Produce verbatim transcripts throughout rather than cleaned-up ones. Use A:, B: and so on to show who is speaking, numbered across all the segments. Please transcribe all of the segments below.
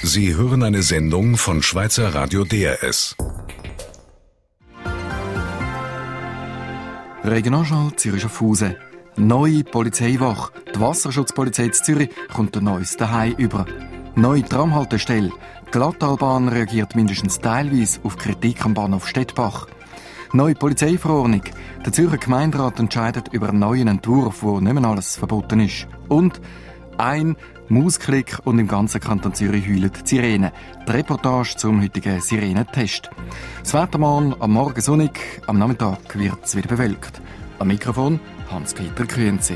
A: Sie hören eine Sendung von Schweizer Radio D R S.
B: Regionaljournal Zürich Schaffhausen. Neue Polizeiwache. Die Wasserschutzpolizei in Zürich kommt ein neues Zuhause über. Neue Tramhaltestelle. Die Glattalbahn reagiert mindestens teilweise auf Kritik am Bahnhof Stettbach. Neue Polizeiverordnung. Der Zürcher Gemeinderat entscheidet über einen neuen Entwurf, wo nicht mehr alles verboten ist. Und ein Mausklick und im ganzen Kanton Zürich heulen die Sirenen. Die Reportage zum heutigen Sirenentest. Das Wetter morgen am Morgen sonnig, am Nachmittag wird es wieder bewölkt. Am Mikrofon Hans-Peter Grünzi.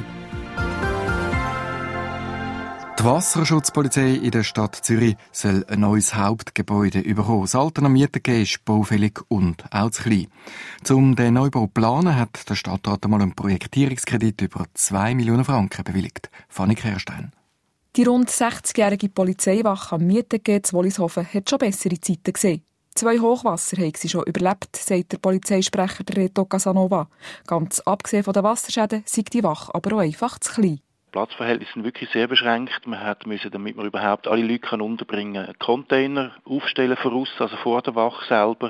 B: Die Wasserschutzpolizei in der Stadt Zürich soll ein neues Hauptgebäude bekommen. Das alte am Mietengehen ist baufällig und auch zu klein. Um den Neubau zu planen, hat der Stadtrat einmal einen Projektierungskredit über zwei Millionen Franken bewilligt. Fanny Kehrstein.
C: Die rund sechzigjährige Polizeiwache am Mietengehen zu Wollishofen hat schon bessere Zeiten gesehen. Zwei Hochwasser haben sie schon überlebt, sagt der Polizeisprecher Reto Casanova. Ganz abgesehen von den Wasserschäden sei die Wache aber auch einfach zu klein.
D: Die Platzverhältnisse sind wirklich sehr beschränkt. Man hat müssen, damit man überhaupt alle Leute unterbringen kann, einen Container aufstellen voraus, also vor der Wache selber.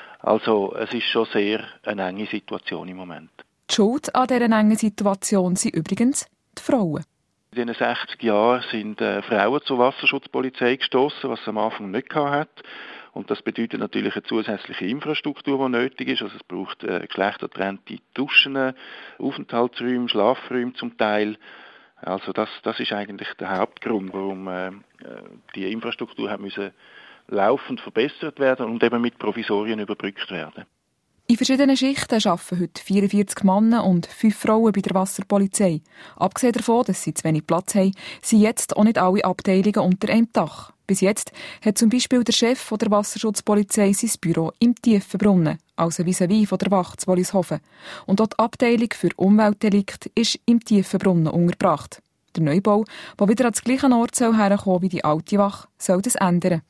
D: Also es ist schon sehr eine enge Situation im Moment.
C: Die Schuld an dieser engen Situation sind übrigens die Frauen.
D: In den sechzig Jahren sind äh, Frauen zur Wasserschutzpolizei gestoßen, was sie am Anfang nicht hat. Und das bedeutet natürlich eine zusätzliche Infrastruktur, die nötig ist. Also es braucht äh, geschlechtertrennte Duschen, Aufenthaltsräume, Schlafräume zum Teil. Also das, das ist eigentlich der Hauptgrund, warum äh, die Infrastruktur hat müssen laufend verbessert werden und eben mit Provisorien überbrückt werden.
C: In verschiedenen Schichten arbeiten heute vierundvierzig Männer und fünf Frauen bei der Wasserpolizei. Abgesehen davon, dass sie zu wenig Platz haben, sind jetzt auch nicht alle Abteilungen unter einem Dach. Bis jetzt hat zum Beispiel der Chef der Wasserschutzpolizei sein Büro im Tiefenbrunnen, also vis-à-vis von der Wache zu Wollishofen. Und auch die Abteilung für Umweltdelikte ist im Tiefenbrunnen untergebracht. Der Neubau, der wieder an den gleichen Ort herkommen soll wie die alte Wache, soll das ändern.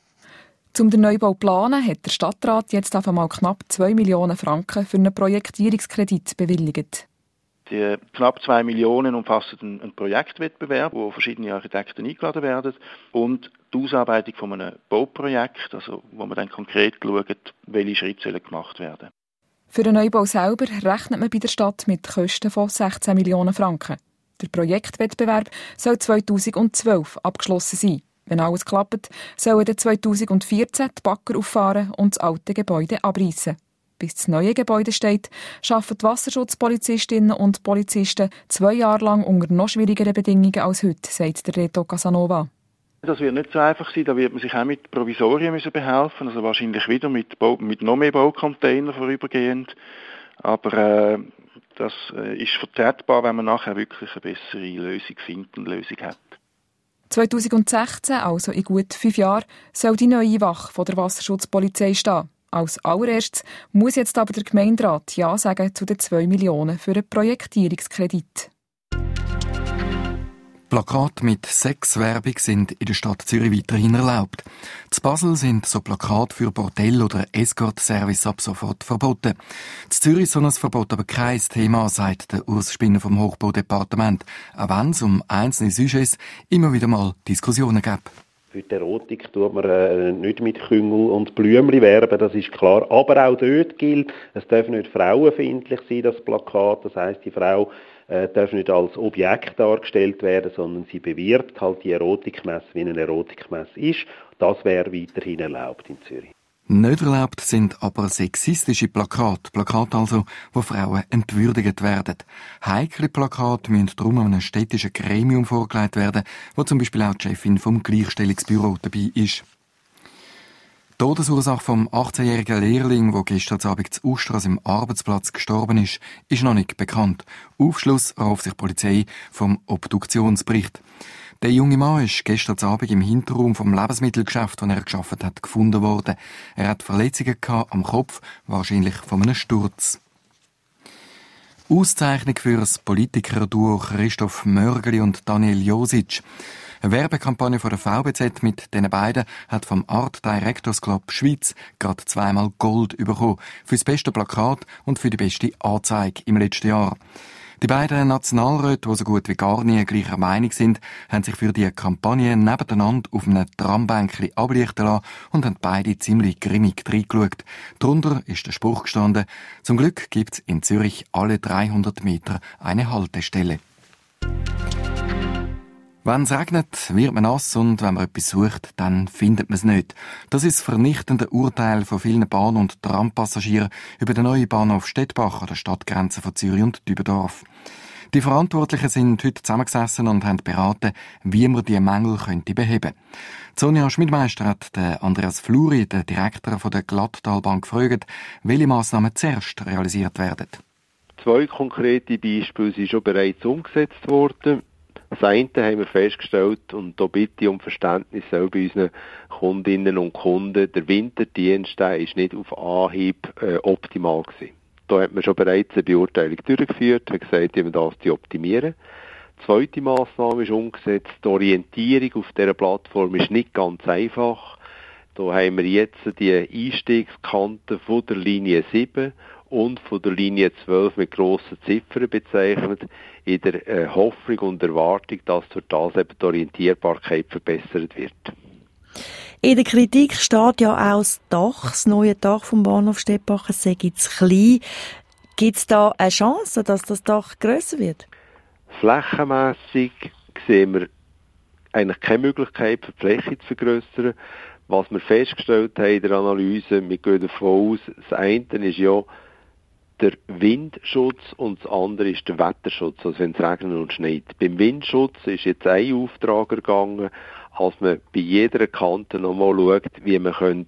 C: Um den Neubau zu planen, hat der Stadtrat jetzt auf einmal knapp zwei Millionen Franken für einen Projektierungskredit bewilligt.
D: Die knapp zwei Millionen umfassen einen Projektwettbewerb, wo verschiedene Architekten eingeladen werden, und die Ausarbeitung von einem Bauprojekt, also wo man dann konkret schaut, welche Schritte gemacht werden.
C: Für den Neubau selber rechnet man bei der Stadt mit Kosten von sechzehn Millionen Franken. Der Projektwettbewerb soll zweitausendzwölf abgeschlossen sein. Wenn alles klappt, sollen dann zweitausendvierzehn die Bagger auffahren und das alte Gebäude abreißen. Bis das neue Gebäude steht, arbeiten die Wasserschutzpolizistinnen und Polizisten zwei Jahre lang unter noch schwierigeren Bedingungen als heute, sagt der Reto Casanova.
D: Das wird nicht so einfach sein, da wird man sich auch mit Provisorien müssen behelfen, also wahrscheinlich wieder mit, Bau, mit noch mehr Baucontainern vorübergehend. Aber äh, das äh, ist vertretbar, wenn man nachher wirklich eine bessere Lösung findet und Lösung hat.
C: zweitausendsechzehn, also in gut fünf Jahren, soll die neue Wache von der Wasserschutzpolizei stehen. Als allererstes muss jetzt aber der Gemeinderat Ja sagen zu den zwei Millionen für einen Projektierungskredit.
B: Plakate mit Sexwerbung sind in der Stadt Zürich weiterhin erlaubt. In Basel sind so Plakate für Bordell- oder Escort-Service ab sofort verboten. In Zürich soll das Verbot aber kein Thema, sagt der Urs Spinner vom Hochbaudepartement, auch wenn es um einzelne Sujets immer wieder mal Diskussionen gibt.
E: Für die Erotik tut man äh, nicht mit Küngel und Blümchen werben, das ist klar. Aber auch dort gilt, es darf nicht frauenfeindlich sein, das Plakat. Das heisst, die Frau äh, darf nicht als Objekt dargestellt werden, sondern sie bewirbt halt die Erotikmesse, wie eine Erotikmesse ist. Das wäre weiterhin erlaubt in Zürich.
B: Nicht erlaubt sind aber sexistische Plakate. Plakate also, wo Frauen entwürdigt werden. Heikle Plakate müssen darum einem städtischen Gremium vorgelegt werden, wo zum Beispiel auch die Chefin vom Gleichstellungsbüro dabei ist. Die Todesursache vom achtzehnjährigen Lehrling, der gestern Abend zu Ustras im Arbeitsplatz gestorben ist, ist noch nicht bekannt. Aufschluss erhofft sich die Polizei vom Obduktionsbericht. Der junge Mann ist gestern Abend im Hinterraum vom Lebensmittelgeschäft, das er gearbeitet hat, gefunden worden. Er hat Verletzungen gehabt am Kopf, wahrscheinlich von einem Sturz. Auszeichnung für das Politiker-Duo Christoph Mörgeli und Daniel Josic. Eine Werbekampagne von der V B Z mit diesen beiden hat vom Art Directors Club Schweiz gerade zweimal Gold bekommen. Für das beste Plakat und für die beste Anzeige im letzten Jahr. Die beiden Nationalräte, die so gut wie gar nie gleicher Meinung sind, haben sich für die Kampagne nebeneinander auf einem Trambänkchen ablichten lassen und haben beide ziemlich grimmig reingeschaut. Darunter ist der Spruch gestanden: Zum Glück gibt es in Zürich alle dreihundert Meter eine Haltestelle. Wenn es regnet, wird man nass und wenn man etwas sucht, dann findet man es nicht. Das ist das vernichtende Urteil von vielen Bahn- und Trampassagieren über den neuen Bahnhof Stettbach an der Stadtgrenze von Zürich und Dübendorf. Die Verantwortlichen sind heute zusammengesessen und haben beraten, wie man diese Mängel könnte beheben. Sonja Schmidmeister hat den Andreas Fluri, den Direktor von der Glattalbahn, gefragt, welche Massnahmen zuerst realisiert werden.
F: Zwei konkrete Beispiele sind schon bereits umgesetzt worden. Das eine haben wir festgestellt, und da bitte ich um Verständnis auch bei unseren Kundinnen und Kunden, der Winterdienst der ist nicht auf Anhieb äh, optimal gewesen. Da hat man schon bereits eine Beurteilung durchgeführt, hat gesagt, wie man das zu optimieren. Die zweite Massnahme ist umgesetzt. Die Orientierung auf dieser Plattform ist nicht ganz einfach. Da haben wir jetzt die Einstiegskante von der Linie sieben und von der Linie zwölf mit grossen Ziffern bezeichnet, in der äh, Hoffnung und Erwartung, dass durch das eben die Orientierbarkeit verbessert wird.
G: In der Kritik steht ja auch das Dach, das neue Dach vom Bahnhof Stettbach, es sei zu klein. Gibt es da eine Chance, dass das Dach grösser wird?
F: Flächenmässig sehen wir eigentlich keine Möglichkeit, für die Fläche zu vergrössern. Was wir festgestellt haben in der Analyse, wir gehen davon aus, das eine ist ja der Windschutz und das andere ist der Wetterschutz, also wenn es regnet und schneit. Beim Windschutz ist jetzt ein Auftrag ergangen, als man bei jeder Kante nochmal schaut, wie man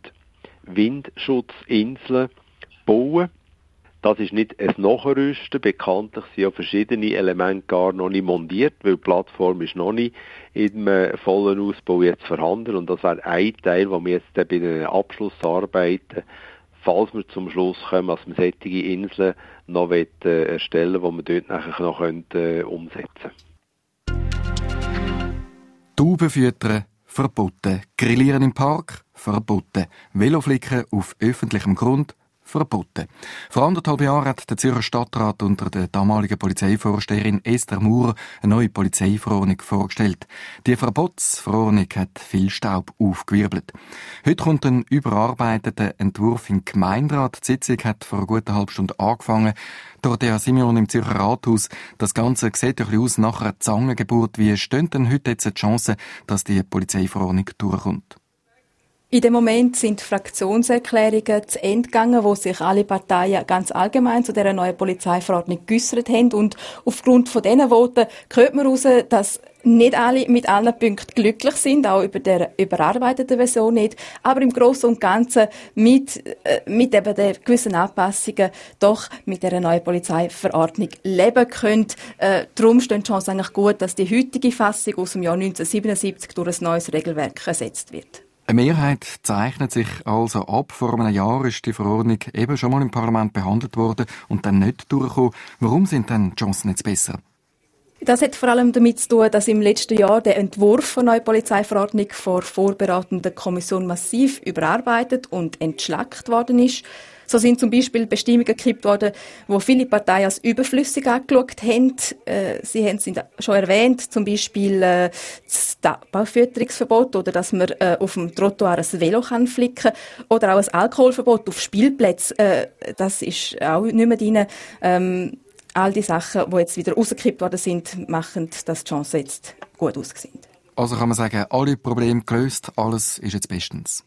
F: Windschutzinseln bauen kann. Das ist nicht ein Nachrüsten. Bekanntlich sind ja verschiedene Elemente gar noch nicht montiert, weil die Plattform ist noch nicht in einem vollen Ausbau jetzt vorhanden. Und das wäre ein Teil, den wir jetzt bei den Abschlussarbeiten, falls wir zum Schluss kommen, dass wir solche Inseln noch äh, erstellen wollen, die wir dort nachher noch können, äh, umsetzen können.
B: Tauben füttern, verboten. Grillieren im Park, verboten. Veloflicken auf öffentlichem Grund, verboten. Vor anderthalb Jahren hat der Zürcher Stadtrat unter der damaligen Polizeivorsteherin Esther Maurer eine neue Polizeiverordnung vorgestellt. Die Verbotsverordnung hat viel Staub aufgewirbelt. Heute kommt ein überarbeiteter Entwurf in den Gemeinderat. Die Sitzung hat vor einer guten halben Stunde angefangen. Dorothea Simeon im Zürcher Rathaus. Das Ganze sieht ein bisschen aus nach einer Zangengeburt. Wie stehen denn heute jetzt die Chancen, dass die Polizeiverordnung durchkommt?
H: In dem Moment sind Fraktionserklärungen zu Ende gegangen, wo sich alle Parteien ganz allgemein zu dieser neuen Polizeiverordnung geäussert haben. Und aufgrund von diesen Voten hört man heraus, dass nicht alle mit allen Punkten glücklich sind, auch über der überarbeiteten Version nicht, aber im Großen und Ganzen mit, äh, mit eben den gewissen Anpassungen doch mit der neuen Polizeiverordnung leben können. Äh, darum stehen die Chancen eigentlich gut, dass die heutige Fassung aus dem Jahr neunzehnhundertsiebenundsiebzig durch ein neues Regelwerk ersetzt wird.
B: Eine Mehrheit zeichnet sich also ab. Vor einem Jahr ist die Verordnung eben schon mal im Parlament behandelt worden und dann nicht durchgekommen. Warum sind dann die Chancen jetzt besser?
H: Das hat vor allem damit zu tun, dass im letzten Jahr der Entwurf der neuen Polizeiverordnung vor vorberatender Kommission massiv überarbeitet und entschlackt worden ist. So sind zum Beispiel Bestimmungen gekippt worden, wo viele Parteien als überflüssig angeschaut haben. Äh, Sie haben es schon erwähnt, zum Beispiel äh, das Baufütterungsverbot oder dass man äh, auf dem Trottoir ein Velo kann flicken oder auch ein Alkoholverbot auf Spielplätzen. Äh, das ist auch nicht mehr drin. Ähm, all die Sachen, die jetzt wieder rausgekippt worden sind, machen, dass die Chancen jetzt gut aussehen.
B: Also kann man sagen, alle Probleme gelöst, alles ist jetzt bestens.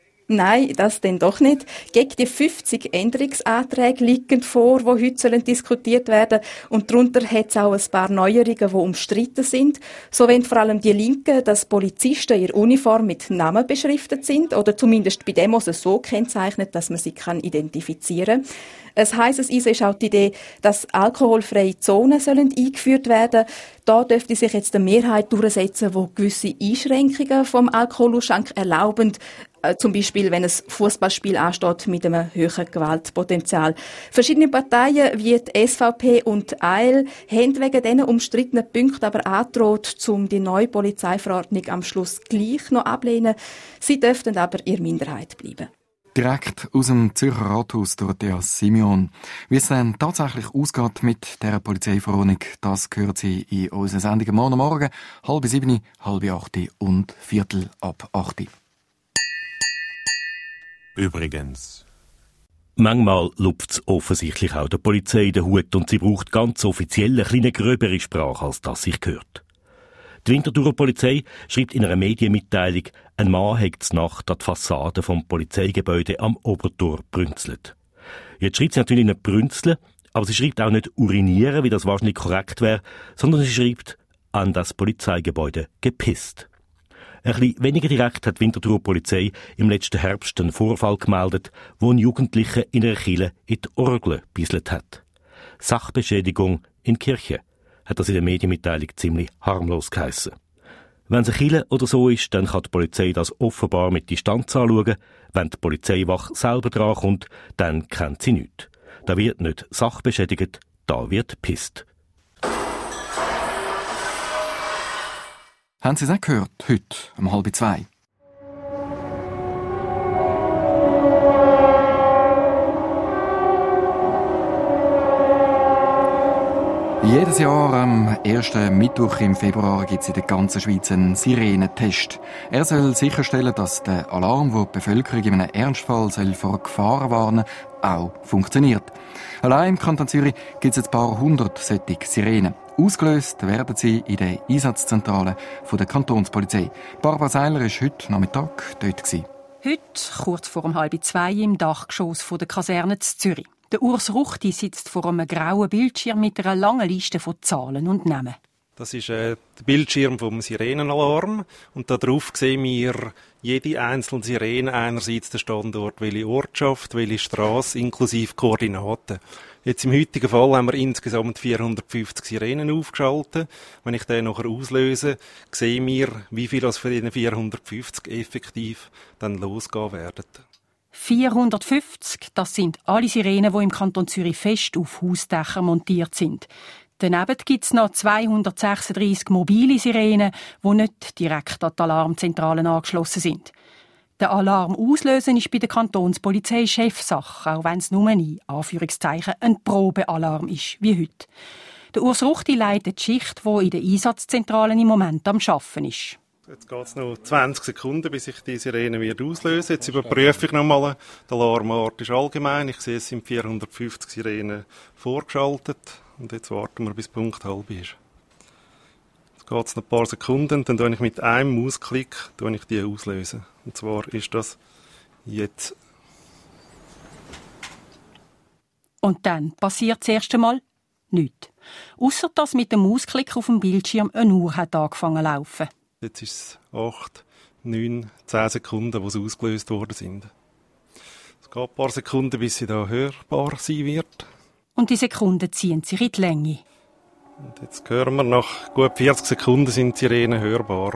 H: Nein, das denn doch nicht. Gegen die fünfzig Änderungsanträge liegen vor, die heute diskutiert werden sollen. Und darunter hat es auch ein paar Neuerungen, die umstritten sind. So wollen vor allem die Linken, dass Polizisten in ihrer Uniform mit Namen beschriftet sind oder zumindest bei Demos so kennzeichnet, dass man sie kann identifizieren kann. Ein heisses Eisen ist auch die Idee, dass alkoholfreie Zonen sollen eingeführt werden. Da dürfte sich jetzt eine Mehrheit durchsetzen, die gewisse Einschränkungen vom Alkoholausschank erlauben. Äh, zum Beispiel, wenn ein Fußballspiel ansteht mit einem höheren Gewaltpotenzial. Verschiedene Parteien wie die S V P und die A L haben wegen diesen umstrittenen Punkten aber angedroht, um die neue Polizeiverordnung am Schluss gleich noch ablehnen. Sie dürften aber in Minderheit bleiben.
B: Direkt aus dem Zürcher Rathaus, Dorothea Simeon. Wie es dann tatsächlich ausgeht mit dieser Polizeiverordnung, das hört Sie in unseren Sendungen morgen Morgen, halb sieben, halb acht und viertel ab acht.
I: Übrigens. Manchmal lupft es offensichtlich auch der Polizei den Hut und sie braucht ganz offiziell eine kleine gröbere Sprache, als das sich gehört. Die Winterthurer Polizei schreibt in einer Medienmitteilung, ein Mann hat zur Nacht an die Fassade vom Polizeigebäude am Obertor brünzelt. Jetzt schreibt sie natürlich nicht brünzeln, aber sie schreibt auch nicht urinieren, wie das wahrscheinlich korrekt wäre, sondern sie schreibt an das Polizeigebäude gepisst. Ein bisschen weniger direkt hat die Winterthurer Polizei im letzten Herbst einen Vorfall gemeldet, wo ein Jugendlicher in einer Kirche in die Orgel gebisselt hat. Sachbeschädigung in Kirche hat das in der Medienmitteilung ziemlich harmlos geheissen. Wenn es eine Kirche oder so ist, dann kann die Polizei das offenbar mit Distanz anschauen. Wenn die Polizeiwache selber drankommt, dann kennt sie nichts. Da wird nicht sachbeschädigt, da wird gepisst.
B: Haben Sie es auch gehört, heute um halb zwei? Jedes Jahr am ersten Mittwoch im Februar gibt es in der ganzen Schweiz einen Sirenentest. Er soll sicherstellen, dass der Alarm, den die Bevölkerung in einem Ernstfall soll vor Gefahren warnen soll, auch funktioniert. Allein im Kanton Zürich gibt es ein paar hundert solche Sirenen. Ausgelöst werden sie in der Einsatzzentrale der Kantonspolizei. Barbara Seiler war heute Nachmittag dort.
J: Heute, kurz vor um halb zwei, im Dachgeschoss der Kaserne in Zürich. Der Urs Ruchti sitzt vor einem grauen Bildschirm mit einer langen Liste von Zahlen und Namen.
K: Das ist äh, der Bildschirm vom Sirenenalarm und darauf sehen wir jede einzelne Sirene, einerseits den Standort, welche Ortschaft, welche Strasse, inklusive Koordinaten. Jetzt im heutigen Fall haben wir insgesamt vierhundertfünfzig Sirenen aufgeschaltet. Wenn ich den nachher auslöse, sehen wir, wie viel aus von diesen vierhundertfünfzig effektiv dann losgehen werden.
J: vierhundertfünfzig, das sind alle Sirenen, die im Kanton Zürich fest auf Hausdächern montiert sind. Daneben gibt es noch zweihundertsechsunddreissig mobile Sirenen, die nicht direkt an die Alarmzentralen angeschlossen sind. Der Alarm auslösen ist bei der Kantonspolizei Chefsache, auch wenn es nur ein Anführungszeichen ein Probealarm ist, wie heute. Der Urs Ruchti leitet die Schicht, die in den Einsatzzentralen im Moment am Arbeiten ist.
K: Jetzt geht es noch zwanzig Sekunden, bis ich die Sirene wieder auslöse. Jetzt überprüfe ich nochmal. Die Alarmart ist allgemein. Ich sehe, es sind vierhundertfünfzig Sirenen vorgeschaltet. Und jetzt warten wir, bis Punkt halb ist. Jetzt geht es noch ein paar Sekunden. Dann tue ich mit einem Mausklick tue ich die auslösen. Und zwar ist das jetzt.
J: Und dann passiert das erste Mal nichts. Ausser dass mit dem Mausklick auf dem Bildschirm eine Uhr hat angefangen zu laufen.
K: Jetzt ist es acht, neun, zehn Sekunden, wo sie ausgelöst worden sind. Es geht ein paar Sekunden, bis sie da hörbar sein wird.
J: Und die Sekunden ziehen sich in die Länge.
K: Und jetzt hören wir, nach gut vierzig Sekunden sind die Sirenen hörbar.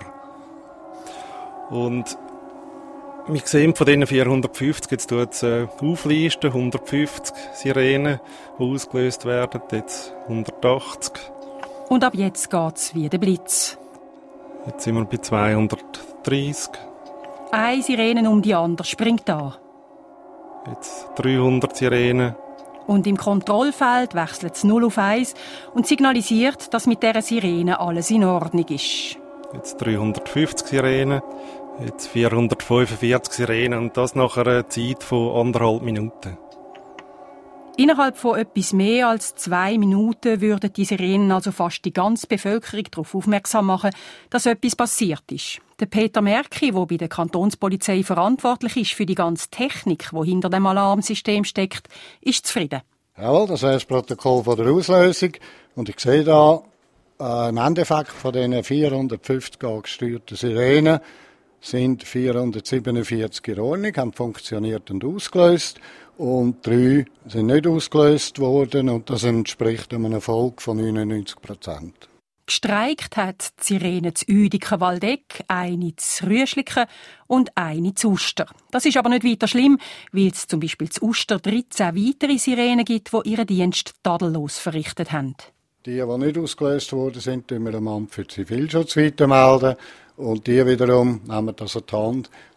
K: Und wir sehen von diesen vierhundertfünfzig, jetzt tut es äh, auflisten, hundertfünfzig Sirenen, die ausgelöst werden, jetzt hundertachtzig.
J: Und ab jetzt geht es wie der Blitz.
K: Jetzt sind wir bei zweihundertdreissig.
J: Eine Sirene um die andere springt an.
K: Jetzt dreihundert Sirenen.
J: Und im Kontrollfeld wechselt es null auf eins und signalisiert, dass mit dieser Sirene alles in Ordnung ist.
K: Jetzt dreihundertfünfzig Sirenen. Jetzt vierhundertfünfundvierzig Sirenen und das nach einer Zeit von anderthalb Minuten.
J: Innerhalb von etwas mehr als zwei Minuten würden die Sirenen also fast die ganze Bevölkerung darauf aufmerksam machen, dass etwas passiert ist. Der Peter Merki, der bei der Kantonspolizei verantwortlich ist für die ganze Technik, die hinter dem Alarmsystem steckt, ist zufrieden.
L: Jawohl, das ist das Protokoll von der Auslösung. Und ich sehe da äh, im Endeffekt von diesen vierhundertfünfzig angesteuerten Sirenen sind vierhundertsiebenundvierzig in Ordnung, haben funktioniert und ausgelöst. Und drei sind nicht ausgelöst worden und das entspricht einem Erfolg von neunundneunzig Prozent.
J: Gestreikt hat die Sirene zu Uediken-Waldeck, eine zu Rüschliken und eine zu Uster. Das ist aber nicht weiter schlimm, weil es zum Beispiel zu Uster dreizehn weitere Sirenen gibt, die ihren Dienst tadellos verrichtet haben.
L: Die, die nicht ausgelöst wurden, sind wir dem Amt für Zivilschutz weitermelden. Und die wiederum nehmen das an die Hand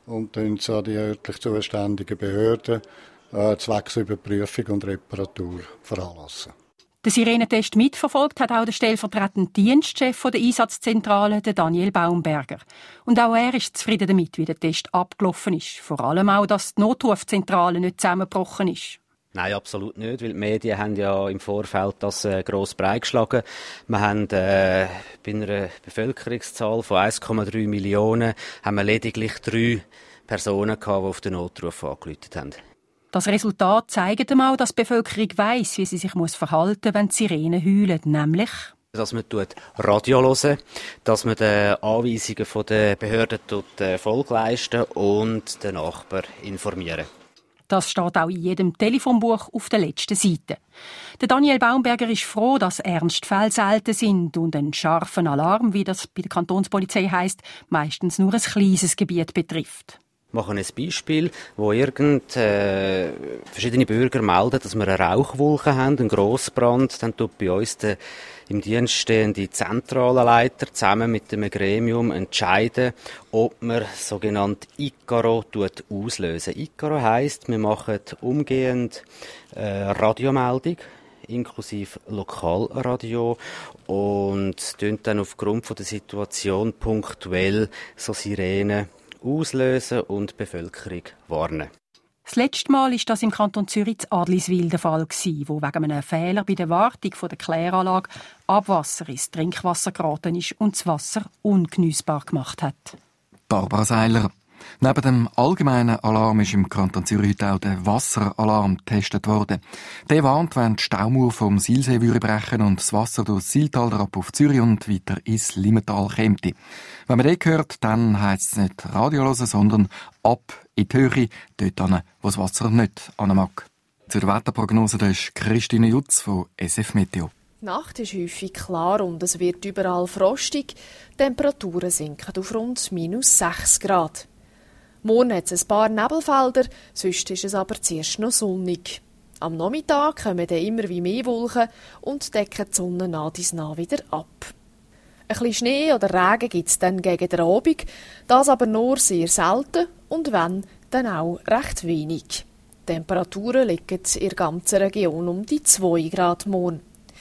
L: und dann an die örtlich zuständigen Behörden äh, zwecks Überprüfung und Reparatur veranlassen.
J: Den Sirenentest mitverfolgt hat auch der stellvertretende Dienstchef der Einsatzzentrale, der Daniel Baumberger. Und auch er ist zufrieden damit, wie der Test abgelaufen ist. Vor allem auch, dass die Notrufzentrale nicht zusammengebrochen ist.
M: Nein, absolut nicht, weil die Medien haben ja im Vorfeld das äh, gross breit geschlagen. Wir haben äh, bei einer Bevölkerungszahl von eins Komma drei Millionen haben wir lediglich drei Personen gehabt, die auf den Notruf angerufen haben.
J: Das Resultat zeigt einmal, dass die Bevölkerung weiss, wie sie sich verhalten muss, wenn die Sirenen heulen, nämlich
M: dass man Radio hören, dass man den Anweisungen der Behörden Folge leisten und den Nachbarn informieren.
J: Das steht auch in jedem Telefonbuch auf der letzten Seite. Der Daniel Baumberger ist froh, dass Ernstfälle selten sind und ein scharfen Alarm, wie das bei der Kantonspolizei heisst, meistens nur ein kleines Gebiet betrifft.
M: Wir machen ein Beispiel, wo irgend äh, verschiedene Bürger melden, dass wir eine Rauchwolke haben, einen Grossbrand. Dann tut bei uns der im Dienst stehende Zentralenleiter zusammen mit dem Gremium entscheiden, ob man sogenannte Icaro auslösen. Icaro heisst, wir machen umgehend äh, Radiomeldung inklusive Lokalradio und tun dann aufgrund von der Situation punktuell so Sirenen auslösen und die Bevölkerung warnen.
J: Das letzte Mal war das im Kanton Zürich in Adliswil der Fall, wo wegen einem Fehler bei der Wartung der Kläranlage Abwasser ins Trinkwasser geraten ist und das Wasser ungeniessbar gemacht hat.
B: Barbara Seiler. Neben dem allgemeinen Alarm ist im Kanton Zürich heute auch der Wasseralarm getestet worden. Der warnt, wenn die Staumauer vom Silsee brechen und das Wasser durch das Siltal ab auf Zürich und weiter ins Limmental käme. Wenn man den hört, dann heisst es nicht Radio hören, sondern ab in die Höhe, dort hin, wo das Wasser nicht hin mag. Zur Wetterprognose da ist Christine Jutz von S F Meteo.
N: Die Nacht ist häufig klar und es wird überall frostig. Die Temperaturen sinken auf rund minus sechs Grad. Morgen hat es ein paar Nebelfelder, sonst ist es aber zuerst noch sonnig. Am Nachmittag kommen dann immer wie mehr Wolken und decken die Sonne nah dies nah wieder ab. Ein bisschen Schnee oder Regen gibt es dann gegen den Abend, das aber nur sehr selten und wenn, dann auch recht wenig. Die Temperaturen liegen in der ganzen Region um die zwei Grad morgen.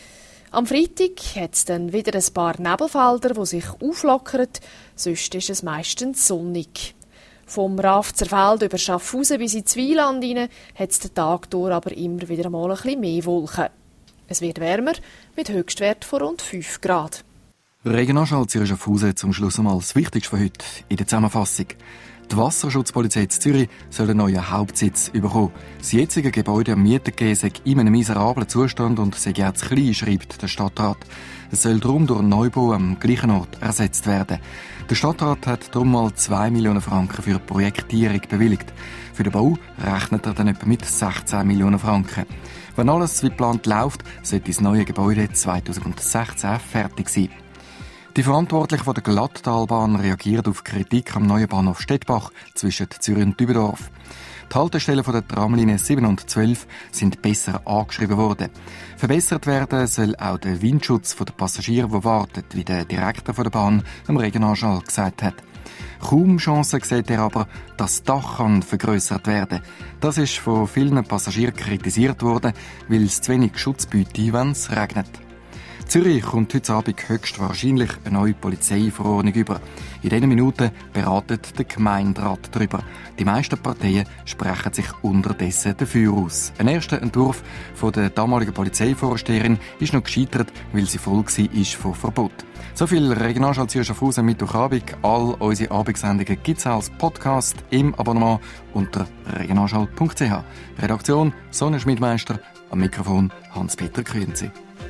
N: Am Freitag hat es dann wieder ein paar Nebelfelder, die sich auflockern, sonst ist es meistens sonnig. Vom Rafzerfeld über Schaffhausen bis ins Wieland hinein hat es den Tag durch aber immer wieder mal ein bisschen mehr Wolken. Es wird wärmer, mit Höchstwert von rund fünf Grad.
B: Regionalschau Zürich Schaffhausen zum Schluss einmal das Wichtigste von heute in der Zusammenfassung. Die Wasserschutzpolizei in Zürich soll einen neuen Hauptsitz bekommen. Das jetzige Gebäude am Mietergeh sei in einem miserablen Zustand und sei auch zu klein, schreibt der Stadtrat. Es soll darum durch einen Neubau am gleichen Ort ersetzt werden. Der Stadtrat hat darum mal zwei Millionen Franken für die Projektierung bewilligt. Für den Bau rechnet er dann etwa mit sechzehn Millionen Franken. Wenn alles wie geplant läuft, sollte das neue Gebäude zweitausendsechzehn fertig sein. Die Verantwortlichen von der Glattalbahn reagieren auf Kritik am neuen Bahnhof Stettbach zwischen Zürich und Dübendorf. Die Haltestellen von der Tramlinie sieben und zwölf sind besser angeschrieben worden. Verbessert werden soll auch der Windschutz der Passagiere, die warten, wie der Direktor der Bahn am Regionalschall gesagt hat. Kaum Chancen sieht er aber, dass das Dach kann vergrössert werden. Das ist von vielen Passagieren kritisiert worden, weil es zu wenig Schutz bietet, wenn es regnet. Zürich kommt heute Abend höchstwahrscheinlich eine neue Polizeiverordnung über. In diesen Minuten beratet der Gemeinderat darüber. Die meisten Parteien sprechen sich unterdessen dafür aus. Ein erster Entwurf von der damaligen Polizeivorsteherin ist noch gescheitert, weil sie voll war von Verbot. So viel Regionalschau Zürich Schaffhausen Mittwochabend. All unsere Abendsendungen gibt es als Podcast im Abonnement unter regionalschau punkt c h. Redaktion Sonja Schmidmeister, am Mikrofon Hans-Peter Grünzi.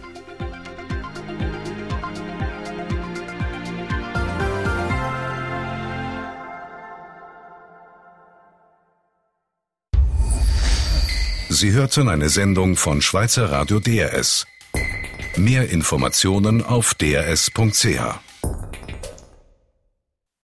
A: Sie hörten eine Sendung von Schweizer Radio D R S. Mehr Informationen auf d r s punkt c h.